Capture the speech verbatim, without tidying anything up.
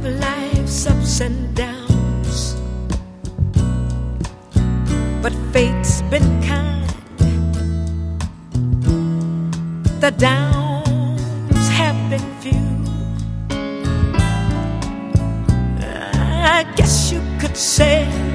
life's ups and downs, but fate's been kind. The downs have been few. I guess you could say